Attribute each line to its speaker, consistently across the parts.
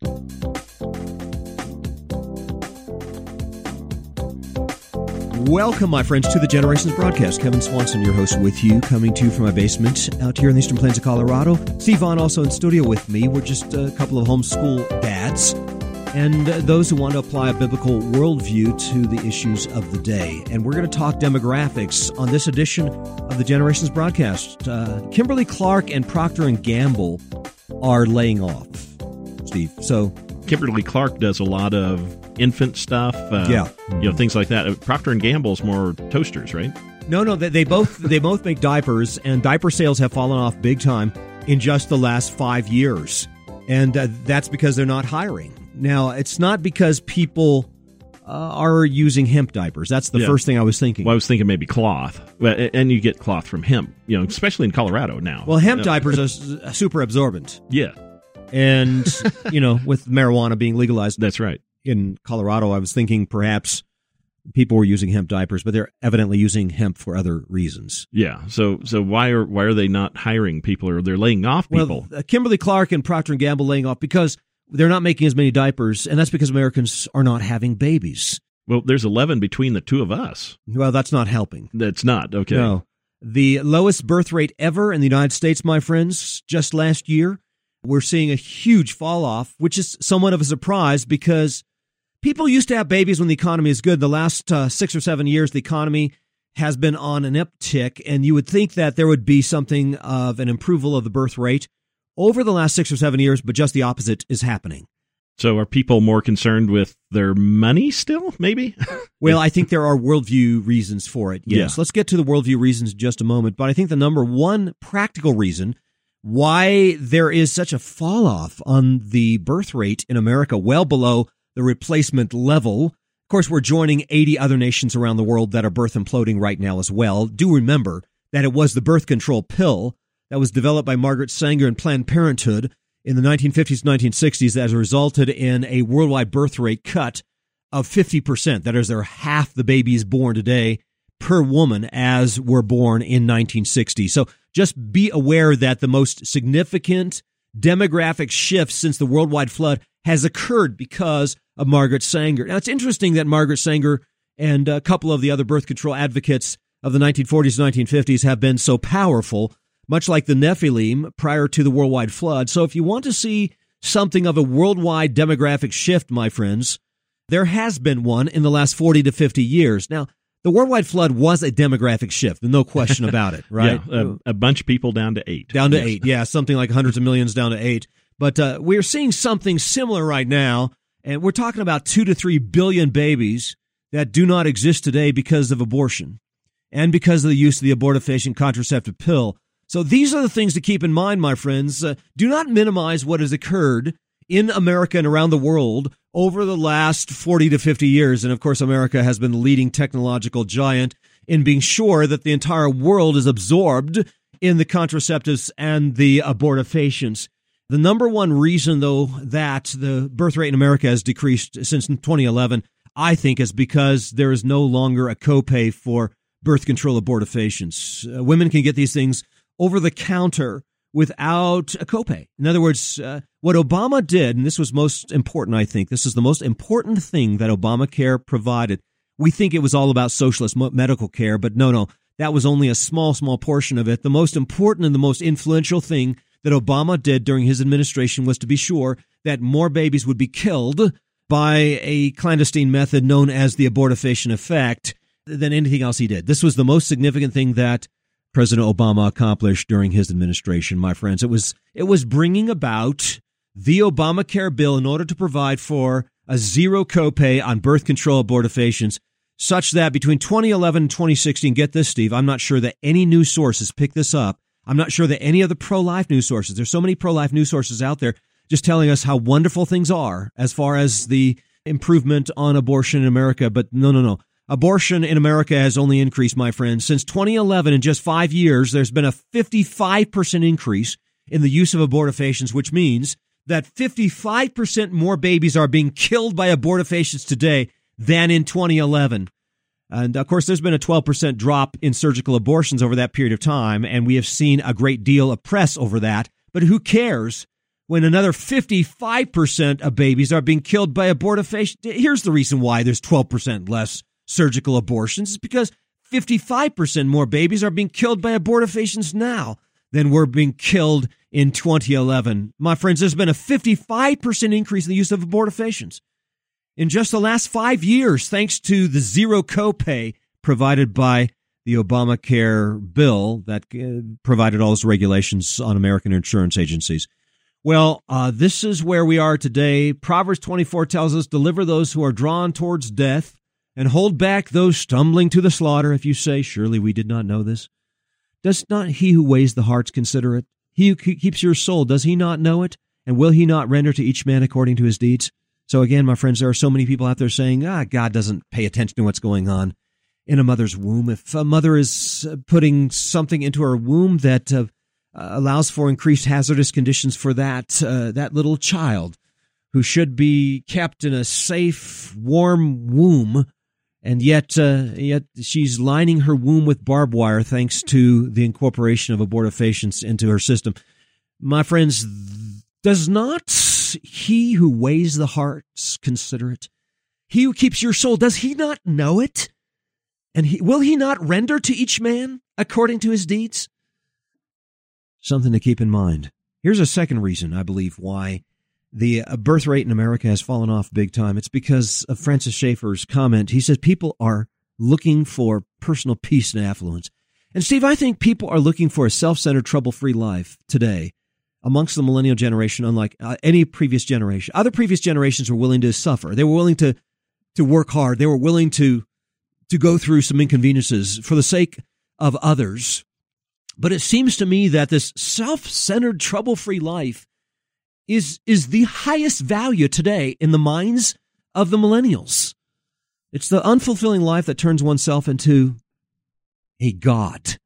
Speaker 1: Welcome, my friends, to the Generations broadcast. Kevin Swanson, your host, with you, coming to you from my basement out here in the Eastern Plains of Colorado. Steve Vaughn also in studio with me. We're just a couple of homeschool dads and those who want to apply a biblical worldview to the issues of the day. And we're going to talk demographics on this edition of the Generations broadcast. Kimberly-Clark and Procter & Gamble are laying off, Steve. So
Speaker 2: Kimberly-Clark does a lot of infant stuff, things like that. Procter & Gamble's more toasters, right?
Speaker 1: No, they both make diapers, and diaper sales have fallen off big time in just the last 5 years, and that's because they're not hiring. Now, it's not because people are using hemp diapers. That's the first thing I was thinking.
Speaker 2: Well, I was thinking maybe cloth, and you get cloth from hemp, especially in Colorado now.
Speaker 1: Well, hemp diapers are super absorbent.
Speaker 2: Yeah.
Speaker 1: And, with marijuana being legalized.
Speaker 2: That's right.
Speaker 1: In Colorado, I was thinking perhaps people were using hemp diapers, but they're evidently using hemp for other reasons.
Speaker 2: Yeah. So why are they not hiring people, or they're laying off people?
Speaker 1: Well, Kimberly-Clark and Procter & Gamble laying off because they're not making as many diapers, and that's because Americans are not having babies.
Speaker 2: Well, there's 11 between the two of us.
Speaker 1: Well, that's not helping.
Speaker 2: That's not. Okay.
Speaker 1: No. The lowest birth rate ever in the United States, my friends, just last year. We're seeing a huge fall off, which is somewhat of a surprise because people used to have babies when the economy is good. The last 6 or 7 years, the economy has been on an uptick, and you would think that there would be something of an approval of the birth rate over the last 6 or 7 years, but just the opposite is happening.
Speaker 2: So are people more concerned with their money still, maybe?
Speaker 1: Well, I think there are worldview reasons for it, yes.
Speaker 2: Yeah.
Speaker 1: Let's get to the worldview reasons in just a moment, but I think the number one practical reason why there is such a fall off on the birth rate in America, well below the replacement level. Of course, we're joining 80 other nations around the world that are birth imploding right now as well. Do remember that it was the birth control pill that was developed by Margaret Sanger and Planned Parenthood in the 1950s, 1960s that has resulted in a worldwide birth rate cut of 50%. That is, there are half the babies born today per woman as were born in 1960. So just be aware that the most significant demographic shift since the worldwide flood has occurred because of Margaret Sanger. Now, it's interesting that Margaret Sanger and a couple of the other birth control advocates of the 1940s and 1950s have been so powerful, much like the Nephilim prior to the worldwide flood. So if you want to see something of a worldwide demographic shift, my friends, there has been one in the last 40 to 50 years. Now, the worldwide flood was a demographic shift, no question about it, right?
Speaker 2: Yeah, a bunch of people down to 8.
Speaker 1: Down to 8, yeah, something like hundreds of millions down to 8. But we're seeing something similar right now, and we're talking about 2 to 3 billion babies that do not exist today because of abortion and because of the use of the abortifacient contraceptive pill. So these are the things to keep in mind, my friends. Do not minimize what has occurred in America and around the world over the last 40 to 50 years. And of course, America has been the leading technological giant in being sure that the entire world is absorbed in the contraceptives and the abortifacients. The number one reason, though, that the birth rate in America has decreased since 2011, I think, is because there is no longer a copay for birth control abortifacients. Women can get these things over the counter without a copay. In other words, what Obama did, and this was most important, I think, this is the most important thing that Obamacare provided. We think it was all about socialist medical care, but no, that was only a small portion of it. The most important and the most influential thing that Obama did during his administration was to be sure that more babies would be killed by a clandestine method known as the abortifacient effect than anything else he did. This was the most significant thing that President Obama accomplished during his administration, my friends. It was bringing about the Obamacare bill in order to provide for a zero copay on birth control abortifacients, such that between 2011 and 2016, get this, Steve, I'm not sure that any news sources picked this up. I'm not sure that any of the pro-life news sources, there's so many pro-life news sources out there just telling us how wonderful things are as far as the improvement on abortion in America. But no. Abortion in America has only increased, my friends. Since 2011, in just 5 years, there's been a 55% increase in the use of abortifacients, which means that 55% more babies are being killed by abortifacients today than in 2011. And, of course, there's been a 12% drop in surgical abortions over that period of time, and we have seen a great deal of press over that. But who cares when another 55% of babies are being killed by abortifacient. Here's the reason why there's 12% less surgical abortions. It's because 55% more babies are being killed by abortifacients now than were being killed in 2011. My friends, there's been a 55% increase in the use of abortifacients in just the last 5 years, thanks to the zero copay provided by the Obamacare bill that provided all those regulations on American insurance agencies. Well, this is where we are today. Proverbs 24 tells us, deliver those who are drawn towards death and hold back those stumbling to the slaughter. If you say, surely we did not know this. Does not he who weighs the hearts consider it? He who keeps your soul, does he not know it? And will he not render to each man according to his deeds? So again, my friends, there are so many people out there saying, God doesn't pay attention to what's going on in a mother's womb. If a mother is putting something into her womb that allows for increased hazardous conditions for that little child who should be kept in a safe, warm womb, and yet she's lining her womb with barbed wire thanks to the incorporation of abortifacients into her system. My friends, does not he who weighs the hearts consider it? He who keeps your soul, does he not know it? And will he not render to each man according to his deeds? Something to keep in mind. Here's a second reason, I believe, why the birth rate in America has fallen off big time. It's because of Francis Schaeffer's comment. He says people are looking for personal peace and affluence. And Steve, I think people are looking for a self-centered, trouble-free life today amongst the millennial generation, unlike any previous generation. Other previous generations were willing to suffer. They were willing to work hard. They were willing to go through some inconveniences for the sake of others. But it seems to me that this self-centered, trouble-free life is the highest value today in the minds of the millennials. It's the unfulfilling life that turns oneself into a god.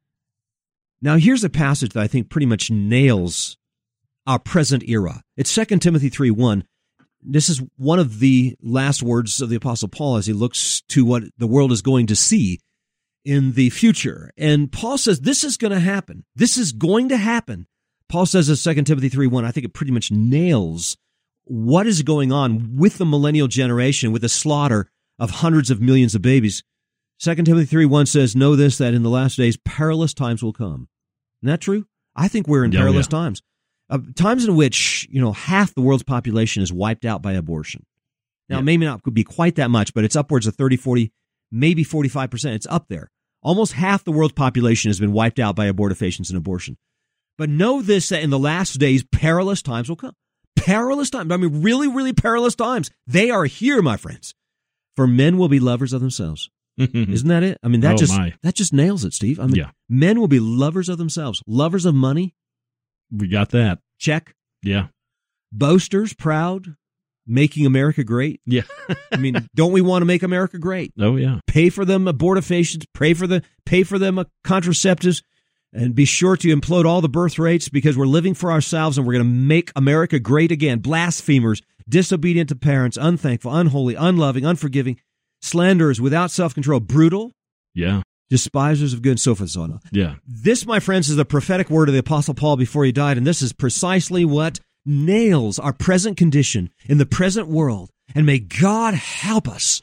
Speaker 1: Now, here's a passage that I think pretty much nails our present era. It's 2 Timothy 3:1. This is one of the last words of the Apostle Paul as he looks to what the world is going to see in the future. And Paul says this is going to happen. This is going to happen. Paul says in 2 Timothy 3:1, I think it pretty much nails what is going on with the millennial generation, with the slaughter of hundreds of millions of babies. 2 Timothy 3:1 says, know this, that in the last days perilous times will come. Isn't that true? I think we're in perilous times. Times in which, half the world's population is wiped out by abortion. Now, maybe not could be quite that much, but it's upwards of 30, 40, maybe 45%. It's up there. Almost half the world's population has been wiped out by abortifacients and abortion. But know this, that in the last days, perilous times will come. Perilous times. I mean, really, really perilous times. They are here, my friends. For men will be lovers of themselves. Isn't that it? I mean, that just nails it, Steve. I mean, men will be lovers of themselves, lovers of money.
Speaker 2: We got that.
Speaker 1: Check.
Speaker 2: Yeah.
Speaker 1: Boasters, proud, making America great.
Speaker 2: Yeah.
Speaker 1: I mean, don't we want to make America great?
Speaker 2: Oh, yeah.
Speaker 1: Pay for them abortifacients, pay for them contraceptives, and be sure to implode all the birth rates because we're living for ourselves and we're going to make America great again. Blasphemers, disobedient to parents, unthankful, unholy, unloving, unforgiving, slanderers, without self-control, brutal.
Speaker 2: Yeah.
Speaker 1: Despisers of good, and so forth and so on.
Speaker 2: Yeah.
Speaker 1: This, my friends, is the prophetic word of the Apostle Paul before he died, and this is precisely what nails our present condition in the present world. And may God help us.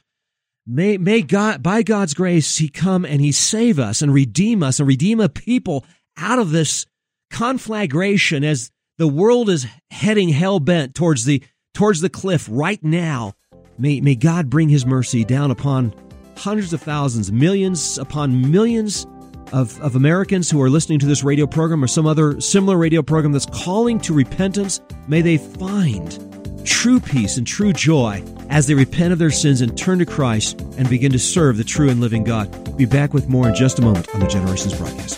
Speaker 1: May God, by God's grace, he come and he save us and redeem a people out of this conflagration as the world is heading hell-bent towards the cliff right now. May God bring his mercy down upon hundreds of thousands, millions upon millions of Americans who are listening to this radio program or some other similar radio program that's calling to repentance. May they find true peace and true joy as they repent of their sins and turn to Christ and begin to serve the true and living God. We'll be back with more in just a moment on the Generations Broadcast.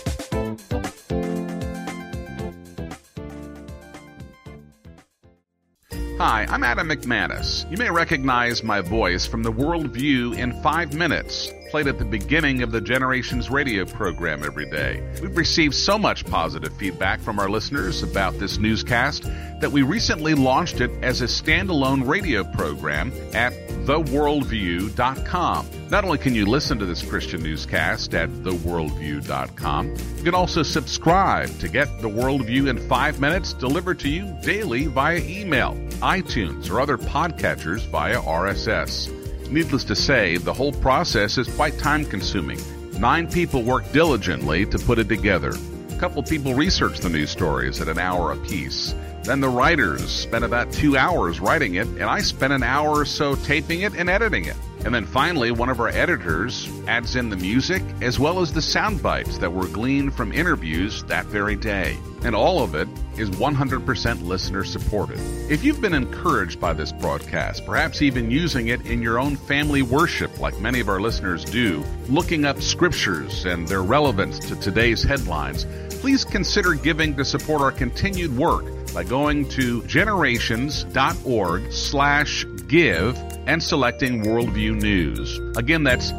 Speaker 3: Hi, I'm Adam McManus. You may recognize my voice from the World View in 5 minutes. played at the beginning of the Generations radio program every day. We've received so much positive feedback from our listeners about this newscast that we recently launched it as a standalone radio program at theworldview.com. Not only can you listen to this Christian newscast at theworldview.com, you can also subscribe to get The Worldview in 5 minutes delivered to you daily via email, iTunes, or other podcatchers via RSS. Needless to say, the whole process is quite time-consuming. 9 people work diligently to put it together. A couple people research the news stories at an hour apiece. Then the writers spend about 2 hours writing it, and I spend an hour or so taping it and editing it. And then finally, one of our editors adds in the music as well as the sound bites that were gleaned from interviews that very day. And all of it is 100% listener supported. If you've been encouraged by this broadcast, perhaps even using it in your own family worship like many of our listeners do, looking up scriptures and their relevance to today's headlines, please consider giving to support our continued work by going to generations.org/give and selecting Worldview News. Again, that's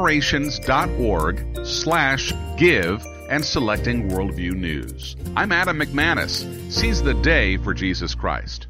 Speaker 3: generations.org/give and selecting Worldview News. I'm Adam McManus. Seize the day for Jesus Christ.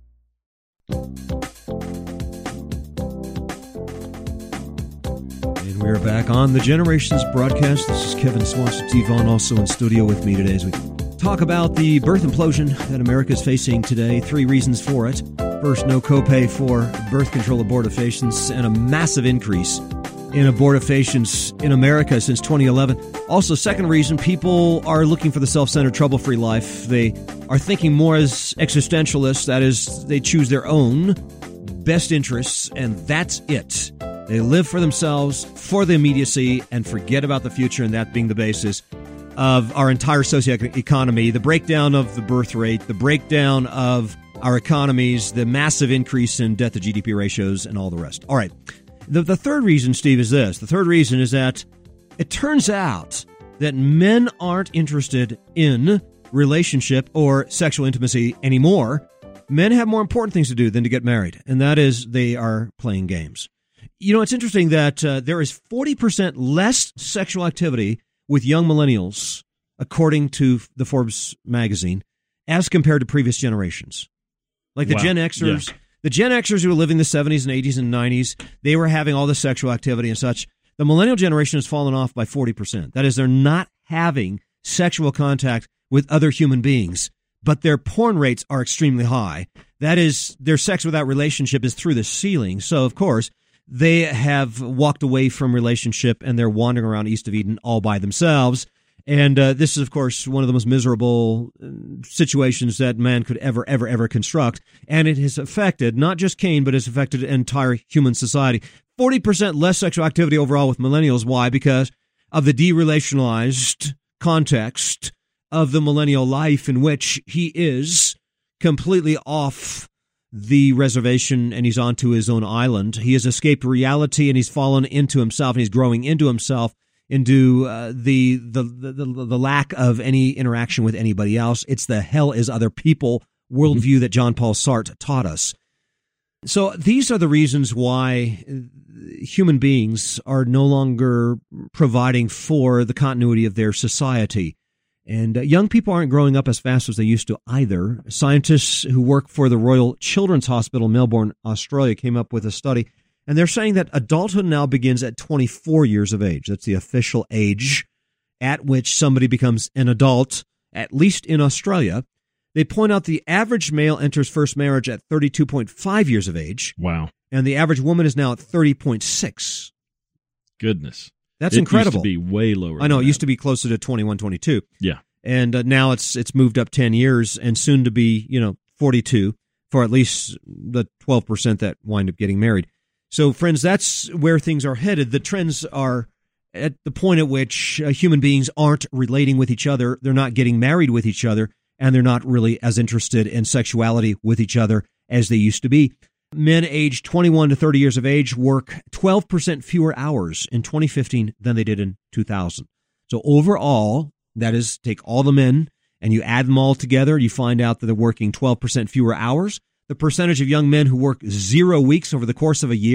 Speaker 1: And we're back on the Generations broadcast. This is Kevin Swanson T-Vaughn, also in studio with me today as we talk about the birth implosion that America is facing today. 3 reasons for it. First, no copay for birth control abortifacients and a massive increase in abortifacients in America since 2011. Also, second reason, people are looking for the self-centered, trouble-free life. They are thinking more as existentialists. That is, they choose their own best interests, and that's it. They live for themselves, for the immediacy, and forget about the future, and that being the basis of our entire socio-economy, the breakdown of the birth rate, the breakdown of our economies, the massive increase in debt-to-GDP ratios, and all the rest. All right. The third reason, Steve, is this. The third reason is that it turns out that men aren't interested in relationship or sexual intimacy anymore. Men have more important things to do than to get married, and that is they are playing games. You know, it's interesting that there is 40% less sexual activity with young millennials, according to the Forbes magazine, as compared to previous generations. Like the Gen Xers, the Gen Xers who were living in the 70s and 80s and 90s, they were having all this sexual activity and such. The millennial generation has fallen off by 40%. That is, they're not having sexual contact with other human beings, but their porn rates are extremely high. That is, their sex without relationship is through the ceiling. So, of course, they have walked away from relationship and they're wandering around East of Eden all by themselves. And this is, of course, one of the most miserable situations that man could ever construct. And it has affected not just Cain, but it's affected entire human society. 40% less sexual activity overall with millennials. Why? Because of the derelationalized context of the millennial life in which he is completely off the reservation and he's onto his own island. He has escaped reality and he's fallen into himself and he's growing into himself, into the lack of any interaction with anybody else. It's the hell is other people worldview that John Paul Sartre taught us. So these are the reasons why human beings are no longer providing for the continuity of their society. And young people aren't growing up as fast as they used to either. Scientists who work for the Royal Children's Hospital in Melbourne, Australia, came up with a study, and they're saying that adulthood now begins at 24 years of age. That's the official age at which somebody becomes an adult, at least in Australia. They point out the average male enters first marriage at 32.5 years of age.
Speaker 2: Wow.
Speaker 1: And the average woman is now at 30.6.
Speaker 2: Goodness.
Speaker 1: That's incredible.
Speaker 2: It used to be way lower.
Speaker 1: I know. It used to be closer to 21, 22.
Speaker 2: Yeah.
Speaker 1: And now it's moved up 10 years and soon to be, 42 for at least the 12% that wind up getting married. So, friends, that's where things are headed. The trends are at the point at which human beings aren't relating with each other. They're not getting married with each other, and they're not really as interested in sexuality with each other as they used to be. Men aged 21 to 30 years of age work 12% fewer hours in 2015 than they did in 2000. So overall, that is, take all the men and you add them all together, you find out that they're working 12% fewer hours. The percentage of young men who work 0 weeks over the course of a year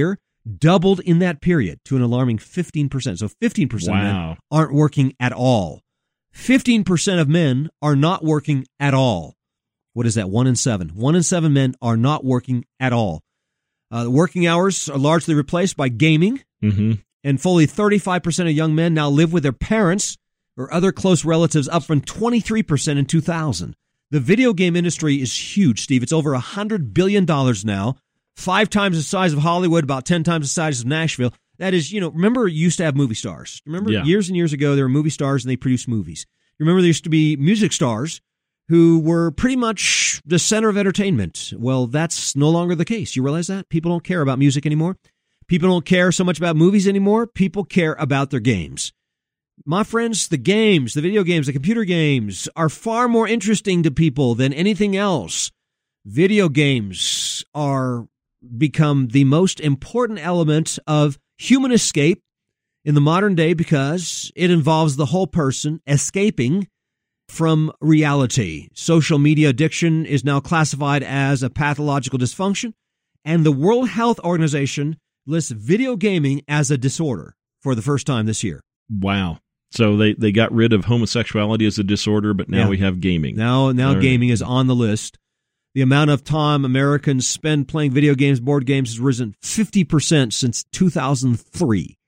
Speaker 1: doubled in that period to an alarming 15%. So 15% of men aren't working at all. 15% of men are not working at all. What is that? 1 in 7. 1 in 7 men are not working at all. Working hours are largely replaced by gaming, and fully 35% of young men now live with their parents or other close relatives, up from 23% in 2000. The video game industry is huge, Steve. It's over $100 billion now, 5 times the size of Hollywood, about 10 times the size of Nashville. That is, remember you used to have movie stars. Remember years and years ago, there were movie stars and they produced movies. Remember there used to be music stars who were pretty much the center of entertainment. Well, that's no longer the case. You realize that? People don't care about music anymore. People don't care so much about movies anymore. People care about their games. My friends, the games, the video games, the computer games are far more interesting to people than anything else. Video games are become the most important element of human escape in the modern day because it involves the whole person escaping from reality. Social media addiction is now classified as a pathological dysfunction, and the World Health Organization lists video gaming as a disorder for the first time this year.
Speaker 2: Wow. So they got rid of homosexuality as a disorder, but now we have gaming.
Speaker 1: Now gaming is on the list. The amount of time Americans spend playing video games, board games, has risen 50% since 2003.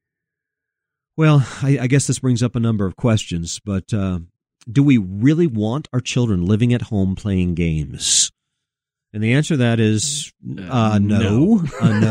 Speaker 1: Well, I guess this brings up a number of questions, but do we really want our children living at home playing games? And the answer to that is no.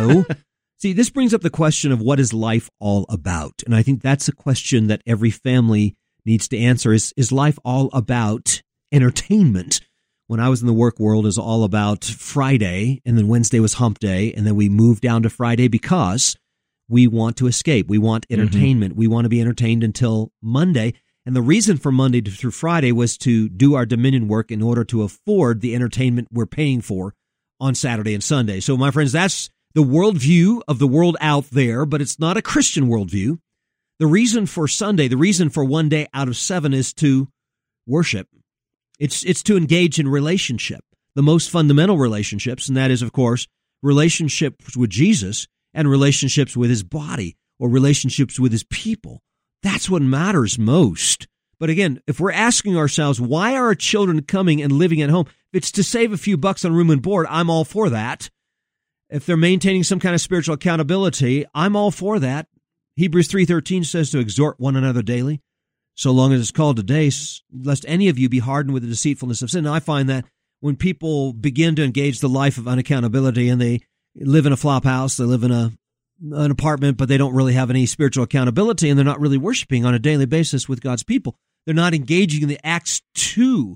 Speaker 1: See, this brings up the question of what is life all about? And I think that's a question that every family needs to answer. Is life all about entertainment? When I was in the work world, it was all about Friday, and then Wednesday was hump day, and then we moved down to Friday because we want to escape. We want entertainment. We want to be entertained until Monday. And the reason for Monday through Friday was to do our Dominion work in order to afford the entertainment we're paying for on Saturday and Sunday. So, my friends, that's the worldview of the world out there, but it's not a Christian worldview. The reason for Sunday, the reason for one day out of 7 is to worship. It's to engage in relationship, the most fundamental relationships, and that is, of course, relationships with Jesus and relationships with his body or relationships with his people. That's what matters most. But again, if we're asking ourselves, why are our children coming and living at home? If it's to save a few bucks on room and board, I'm all for that. If they're maintaining some kind of spiritual accountability, I'm all for that. Hebrews 3:13 says to exhort one another daily, so long as it's called today, lest any of you be hardened with the deceitfulness of sin. Now, I find that when people begin to engage the life of unaccountability and they live in a flop house, they live in an apartment, but they don't really have any spiritual accountability, and they're not really worshiping on a daily basis with God's people. They're not engaging in the Acts 2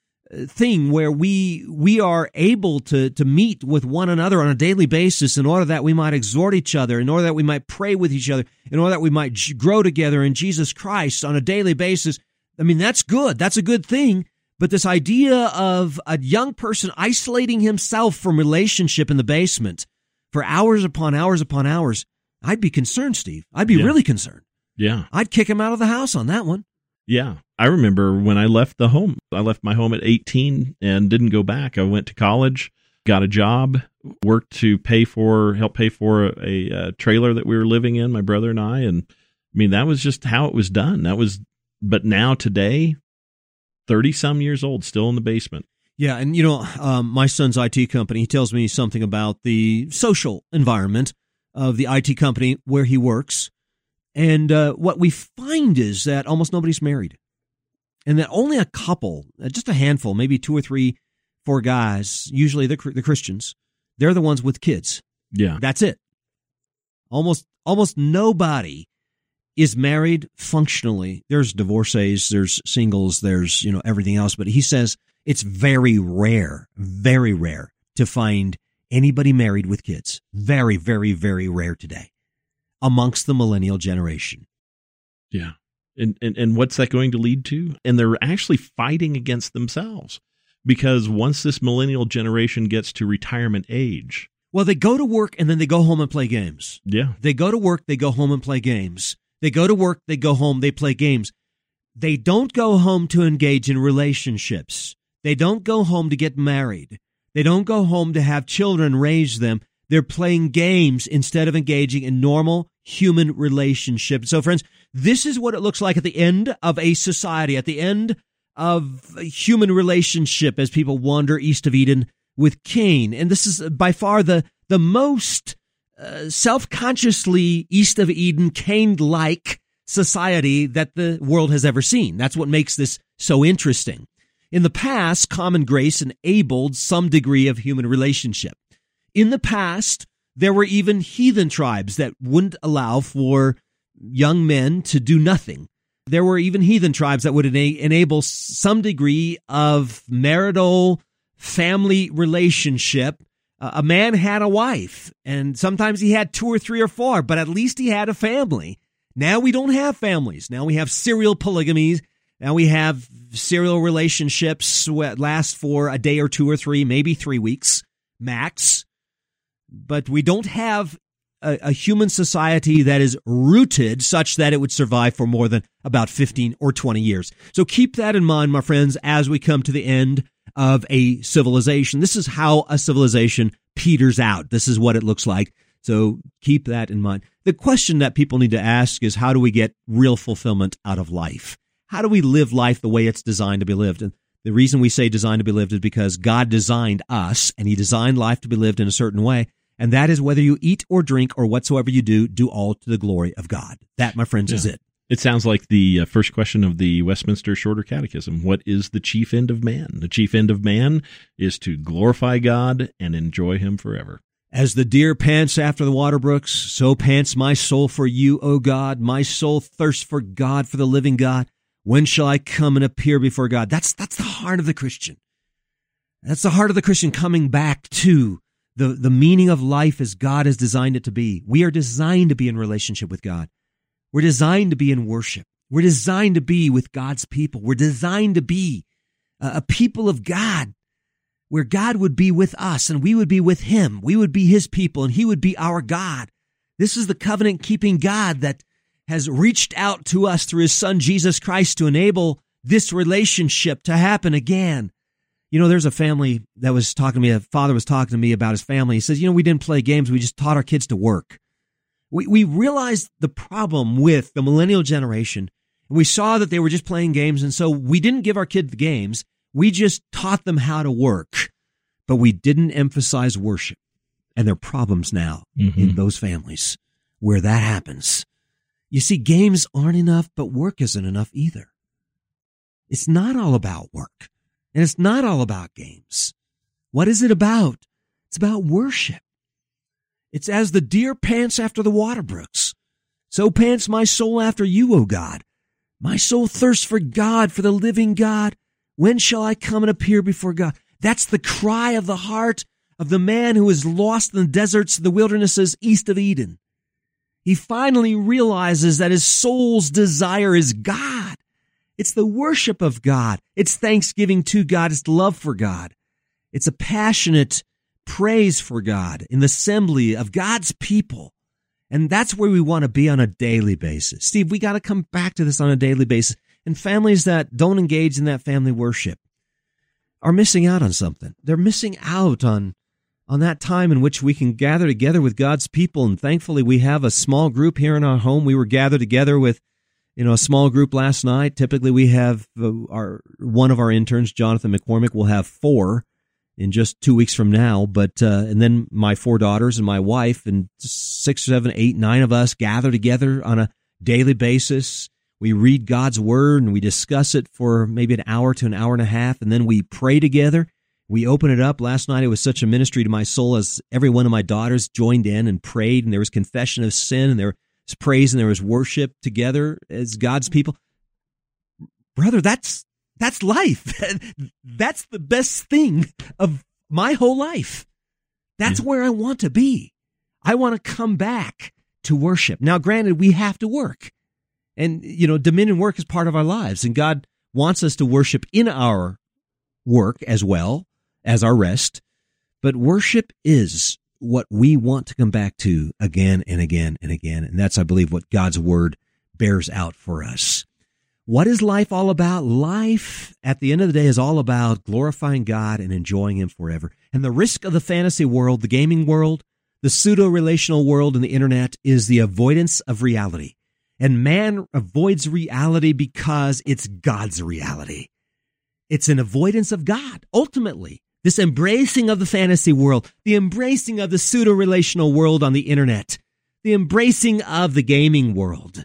Speaker 1: thing where we are able to meet with one another on a daily basis in order that we might exhort each other, in order that we might pray with each other, in order that we might grow together in Jesus Christ on a daily basis. I mean, that's good. That's a good thing. But this idea of a young person isolating himself from relationship in the basement for hours upon hours upon hours, I'd be concerned, Steve. I'd be really concerned.
Speaker 2: Yeah.
Speaker 1: I'd kick him out of the house on that one.
Speaker 2: Yeah. I remember when I left the home. I left my home at 18 and didn't go back. I went to college, got a job, worked to help pay for a trailer that we were living in, my brother and I. And I mean, that was just how it was done. But now today, 30-some years old, still in the basement.
Speaker 1: Yeah, and my son's IT company, he tells me something about the social environment of the IT company where he works. And what we find is that almost nobody's married. And that only a couple, just a handful, maybe 2 or 3, 4 guys, usually the Christians, they're the ones with kids.
Speaker 2: Yeah.
Speaker 1: That's it. Almost nobody is married functionally. There's divorcees, there's singles, there's, everything else. But he says it's very rare to find anybody married with kids. Very, very, very rare today amongst the millennial generation.
Speaker 2: Yeah. And what's that going to lead to? And they're actually fighting against themselves because once this millennial generation gets to retirement age.
Speaker 1: Well, they go to work and then they go home and play games.
Speaker 2: Yeah.
Speaker 1: They go to work, they go home and play games. They go to work, they go home, they play games. They don't go home to engage in relationships. They don't go home to get married. They don't go home to have children, raise them. They're playing games instead of engaging in normal human relationships. So, friends, this is what it looks like at the end of a society, at the end of a human relationship as people wander east of Eden with Cain. And this is by far the most self-consciously east of Eden, Cain-like society that the world has ever seen. That's what makes this so interesting. In the past, common grace enabled some degree of human relationship. In the past, there were even heathen tribes that wouldn't allow for young men to do nothing. There were even heathen tribes that would enable some degree of marital family relationship. A man had a wife, and sometimes he had 2 or 3 or 4, but at least he had a family. Now we don't have families. Now we have serial polygamies. Now we have serial relationships that last for a day or 2 or 3, maybe 3 weeks max. But we don't have a human society that is rooted such that it would survive for more than about 15 or 20 years. So keep that in mind, my friends, as we come to the end of a civilization. This is how a civilization peters out. This is what it looks like. So keep that in mind. The question that people need to ask is, how do we get real fulfillment out of life? How do we live life the way it's designed to be lived? And the reason we say designed to be lived is because God designed us, and He designed life to be lived in a certain way. And that is, whether you eat or drink or whatsoever you do all to the glory of God. That, my friends, is it.
Speaker 2: It sounds like the first question of the Westminster Shorter Catechism. What is the chief end of man? The chief end of man is to glorify God and enjoy Him forever.
Speaker 1: As the deer pants after the water brooks, so pants my soul for you, O God. My soul thirsts for God, for the living God. When shall I come and appear before God? That's the heart of the Christian. That's the heart of the Christian, coming back to the meaning of life as God has designed it to be. We are designed to be in relationship with God. We're designed to be in worship. We're designed to be with God's people. We're designed to be a people of God, where God would be with us and we would be with Him. We would be His people and He would be our God. This is the covenant-keeping God that has reached out to us through His Son, Jesus Christ, to enable this relationship to happen again. You know, there's a family that was talking to me, a father was talking to me about his family. He says, we didn't play games. We just taught our kids to work. We realized the problem with the millennial generation. We saw that they were just playing games, and so we didn't give our kids the games. We just taught them how to work, but we didn't emphasize worship. And there are problems now in those families where that happens. You see, games aren't enough, but work isn't enough either. It's not all about work, and it's not all about games. What is it about? It's about worship. It's as the deer pants after the water brooks, so pants my soul after you, O God. My soul thirsts for God, for the living God. When shall I come and appear before God? That's the cry of the heart of the man who is lost in the deserts, the wildernesses east of Eden. He finally realizes that his soul's desire is God. It's the worship of God. It's thanksgiving to God. It's love for God. It's a passionate praise for God in the assembly of God's people. And that's where we want to be on a daily basis. Steve, we got to come back to this on a daily basis. And families that don't engage in that family worship are missing out on something. They're missing out on that time in which we can gather together with God's people. And thankfully, we have a small group here in our home. We were gathered together with a small group last night. Typically, we have one of our interns, Jonathan McCormick, will have 4 in just 2 weeks from now. But and then my 4 daughters and my wife and 6, 7, 8, 9 of us gather together on a daily basis. We read God's Word and we discuss it for maybe an hour to an hour and a half, and then we pray together. We open it up. Last night it was such a ministry to my soul as every one of my daughters joined in and prayed, and there was confession of sin, and there was praise, and there was worship together as God's people. Brother, that's life. That's the best thing of my whole life. That's where I want to be. I want to come back to worship. Now, granted, we have to work. And, dominion work is part of our lives. And God wants us to worship in our work as well as our rest. But worship is what we want to come back to again and again and again. And that's, I believe, what God's Word bears out for us. What is life all about? Life, at the end of the day, is all about glorifying God and enjoying Him forever. And the risk of the fantasy world, the gaming world, The pseudo-relational world and the internet is the avoidance of reality. And man avoids reality because it's God's reality. It's an avoidance of God, ultimately. This embracing of the fantasy world, the embracing of the pseudo-relational world on the internet, the embracing of the gaming world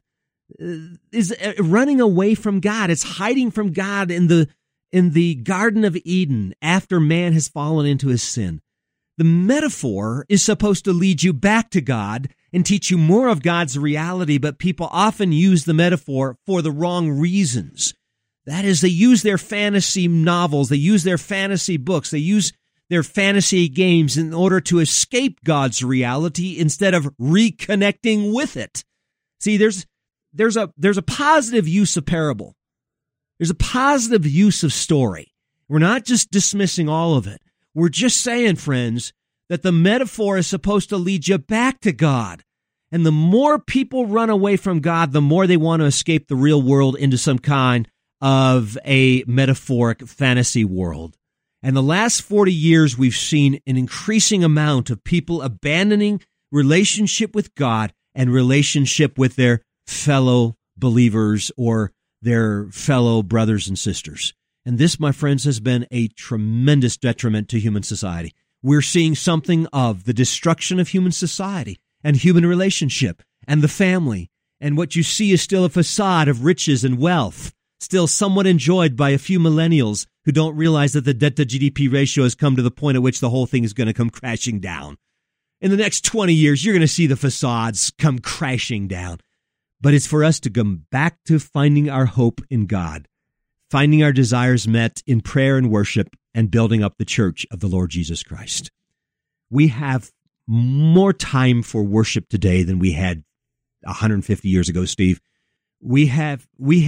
Speaker 1: is running away from God. It's hiding from God in the Garden of Eden after man has fallen into his sin. The metaphor is supposed to lead you back to God and teach you more of God's reality, but people often use the metaphor for the wrong reasons. That is, they use their fantasy novels, they use their fantasy books, they use their fantasy games in order to escape God's reality instead of reconnecting with it. See, there's a positive use of parable. There's a positive use of story. We're not just dismissing all of it. We're just saying, friends, that the metaphor is supposed to lead you back to God. And the more people run away from God, the more they want to escape the real world into some kind of a metaphoric fantasy world. And the last 40 years, we've seen an increasing amount of people abandoning relationship with God and relationship with their fellow believers or their fellow brothers and sisters. And this, my friends, has been a tremendous detriment to human society. We're seeing something of the destruction of human society and human relationship and the family. And what you see is still a facade of riches and wealth, still somewhat enjoyed by a few millennials who don't realize that the debt-to-GDP ratio has come to the point at which the whole thing is going to come crashing down. In the next 20 years, you're going to see the facades come crashing down. But it's for us to come back to finding our hope in God, finding our desires met in prayer and worship, and building up the church of the Lord Jesus Christ. We have more time for worship today than we had 150 years ago, Steve. We have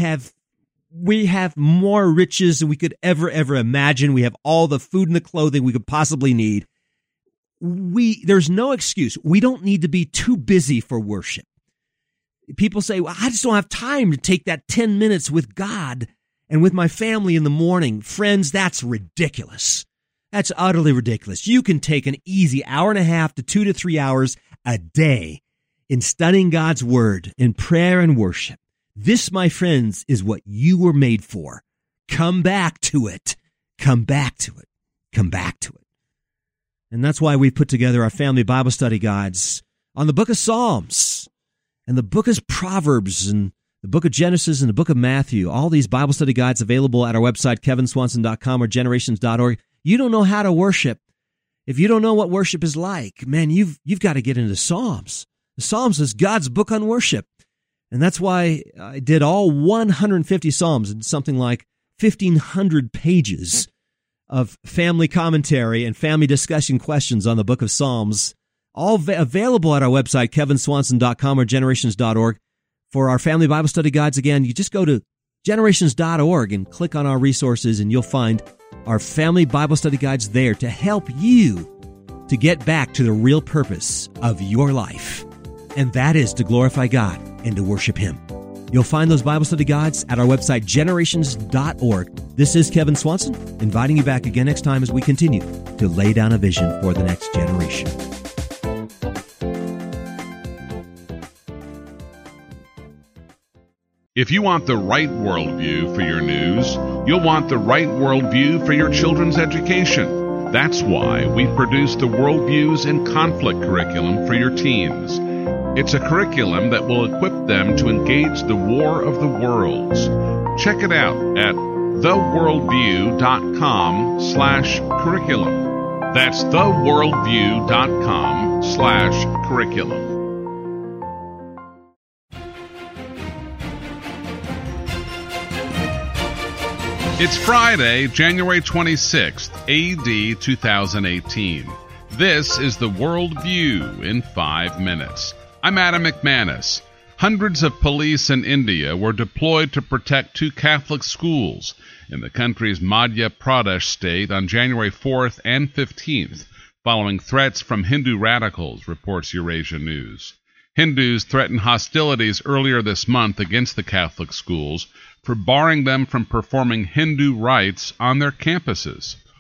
Speaker 1: more riches than we could ever imagine. We have all the food and the clothing we could possibly need. There's no excuse. We don't need to be too busy for worship. People say, well, I just don't have time to take that 10 minutes with God and with my family in the morning. Friends, that's ridiculous. That's utterly ridiculous. You can take an easy hour and a half to 2 to 3 hours a day in studying God's word, in prayer and worship. This, my friends, is what you were made for. Come back to it. Come back to it. Come back to it. And that's why we've put together our family Bible study guides on the book of Psalms and the book of Proverbs and the book of Genesis and the book of Matthew. All these Bible study guides available at our website, kevinswanson.com or generations.org. You don't know how to worship. If you don't know what worship is like, man, you've got to get into Psalms. The Psalms is God's book on worship. And that's why I did all 150 Psalms and something like 1,500 pages of family commentary and family discussion questions on the book of Psalms, all available at our website, kevinswanson.com or generations.org. For our family Bible study guides, again, you just go to generations.org and click on our resources, and you'll find our family Bible study guides there to help you to get back to the real purpose of your life. And that is to glorify God and to worship Him. You'll find those Bible study guides at our website, generations.org. This is Kevin Swanson, inviting you back again next time as we continue to lay down a vision for the next generation.
Speaker 3: If you want the right worldview for your news, you'll want the right worldview for your children's education. That's why we produce the Worldviews in Conflict curriculum for your teens. It's a curriculum that will equip them to engage the war of the worlds. Check it out at theworldview.com/curriculum. That's theworldview.com/curriculum. It's Friday, January 26th, AD 2018. This is the Worldview in 5 minutes. I'm Adam McManus. Hundreds of police in India were deployed to protect 2 Catholic schools in the country's Madhya Pradesh state on January 4th and 15th, following threats from Hindu radicals, reports Eurasia News. Hindus threatened hostilities earlier this month against the Catholic schools for barring them from performing Hindu rites on their campuses.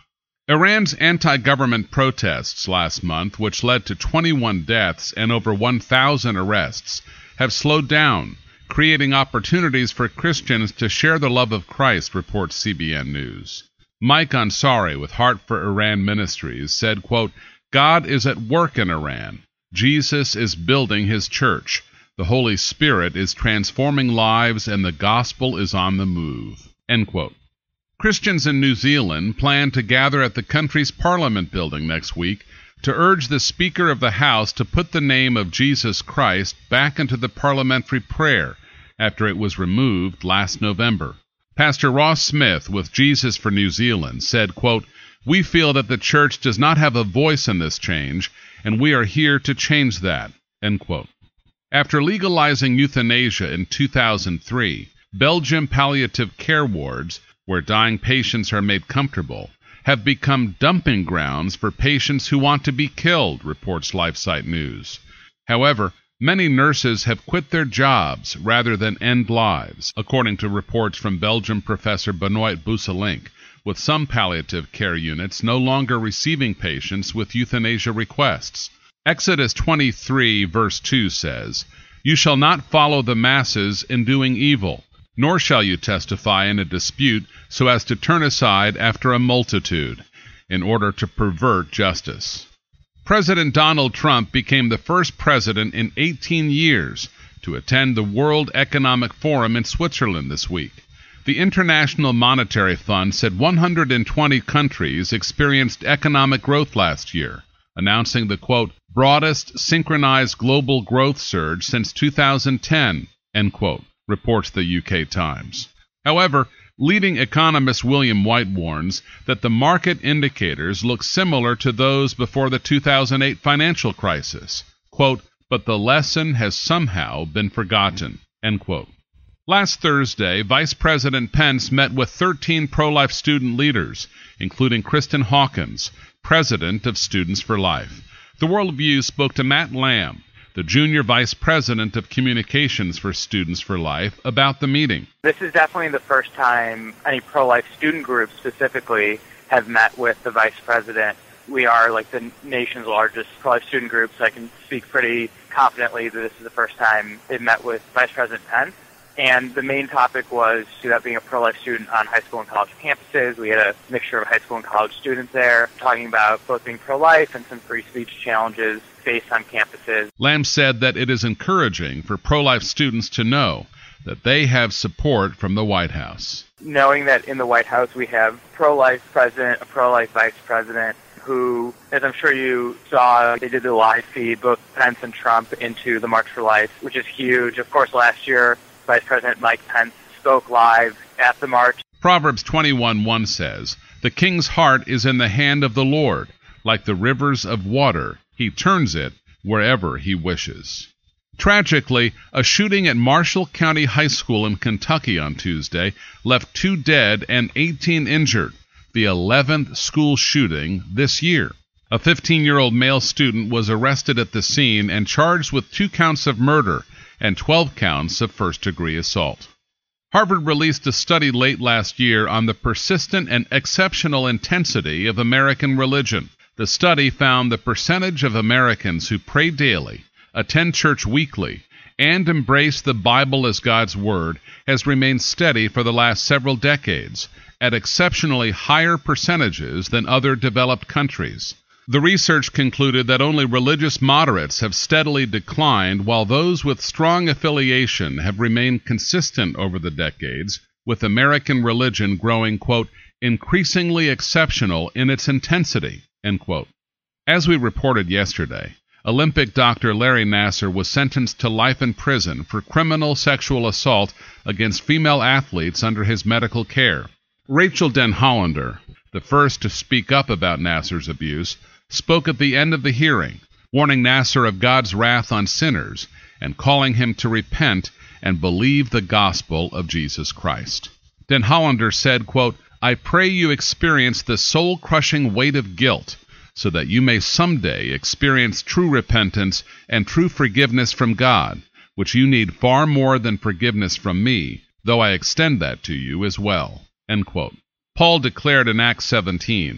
Speaker 3: Iran's anti-government protests last month, which led to 21 deaths and over 1,000 arrests, have slowed down, creating opportunities for Christians to share the love of Christ, reports CBN News. Mike Ansari with Heart for Iran Ministries said, quote, God is at work in Iran. Jesus is building his church. The Holy Spirit is transforming lives and the gospel is on the move. End quote. Christians in New Zealand plan to gather at the country's Parliament building next week to urge the Speaker of the House to put the name of Jesus Christ back into the parliamentary prayer after it was removed last November. Pastor Ross Smith with Jesus for New Zealand said, quote, we feel that the church does not have a voice in this change, and we are here to change that, end quote. After legalizing euthanasia in 2003, Belgium palliative care wards, where dying patients are made comfortable, have become dumping grounds for patients who want to be killed, reports LifeSite News. However, many nurses have quit their jobs rather than end lives, according to reports from Belgian professor Benoit Bousselink, with some palliative care units no longer receiving patients with euthanasia requests. Exodus 23, verse 2 says, you shall not follow the masses in doing evil, nor shall you testify in a dispute so as to turn aside after a multitude, in order to pervert justice. President Donald Trump became the first president in 18 years to attend the World Economic Forum in Switzerland this week. The International Monetary Fund said 120 countries experienced economic growth last year, announcing the, quote, broadest synchronized global growth surge since 2010, end quote, reports the UK Times. However, leading economist William White warns that the market indicators look similar to those before the 2008 financial crisis. Quote, but the lesson has somehow been forgotten, end quote. Last Thursday, Vice President Pence met with 13 pro-life student leaders, including Kristen Hawkins, president of Students for Life. The Worldview spoke to Matt Lamb, the Junior Vice President of Communications for Students for Life, about the meeting.
Speaker 4: This is definitely the first time any pro-life student groups specifically have met with the Vice President. We are like the nation's largest pro-life student group, so I can speak pretty confidently that this is the first time they've met with Vice President Pence. And the main topic was about being a pro-life student on high school and college campuses. We had a mixture of high school and college students there talking about both being pro-life and some free speech challenges faced on campuses.
Speaker 3: Lamb said that it is encouraging for pro-life students to know that they have support from the White House.
Speaker 4: Knowing that in the White House we have pro-life president, a pro-life vice president, who, as I'm sure you saw, they did the live feed, both Pence and Trump, into the March for Life, which is huge. Of course, last year, Vice President Mike Pence spoke live at the march.
Speaker 3: Proverbs 21:1 says, the king's heart is in the hand of the Lord. Like the rivers of water, he turns it wherever he wishes. Tragically, a shooting at Marshall County High School in Kentucky on Tuesday left 2 dead and 18 injured, the 11th school shooting this year. A 15-year-old male student was arrested at the scene and charged with 2 counts of murder and 12 counts of first-degree assault. Harvard released a study late last year on the persistent and exceptional intensity of American religion. The study found the percentage of Americans who pray daily, attend church weekly, and embrace the Bible as God's Word has remained steady for the last several decades, at exceptionally higher percentages than other developed countries. The research concluded that only religious moderates have steadily declined, while those with strong affiliation have remained consistent over the decades, with American religion growing, quote, increasingly exceptional in its intensity, end quote. As we reported yesterday, Olympic doctor Larry Nassar was sentenced to life in prison for criminal sexual assault against female athletes under his medical care. Rachel Den Hollander, the first to speak up about Nassar's abuse, spoke at the end of the hearing, warning Nassar of God's wrath on sinners and calling him to repent and believe the gospel of Jesus Christ. Den Hollander said, quote, I pray you experience the soul-crushing weight of guilt so that you may someday experience true repentance and true forgiveness from God, which you need far more than forgiveness from me, though I extend that to you as well, end quote. Paul declared in Acts 17,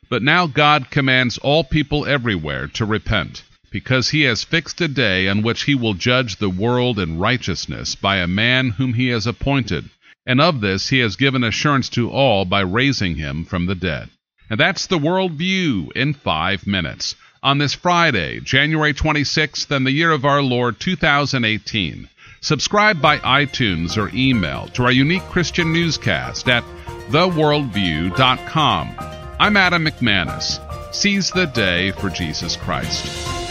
Speaker 3: But now God commands all people everywhere to repent, because he has fixed a day on which he will judge the world in righteousness by a man whom he has appointed. And of this he has given assurance to all by raising him from the dead. And that's the World View in 5 minutes. On this Friday, January 26th, in the year of our Lord 2018. Subscribe by iTunes or email to our unique Christian newscast at theworldview.com. I'm Adam McManus. Seize the day for Jesus Christ.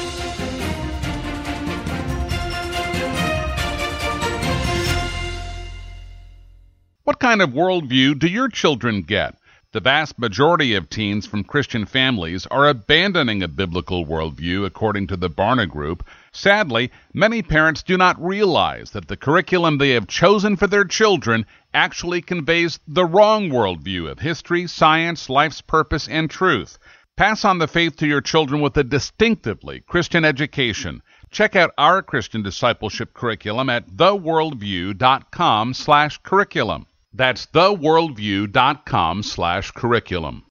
Speaker 3: What kind of worldview do your children get? The vast majority of teens from Christian families are abandoning a biblical worldview, according to the Barna Group. Sadly, many parents do not realize that the curriculum they have chosen for their children actually conveys the wrong worldview of history, science, life's purpose, and truth. Pass on the faith to your children with a distinctively Christian education. Check out our Christian discipleship curriculum at theworldview.com/curriculum. That's theworldview.com/curriculum.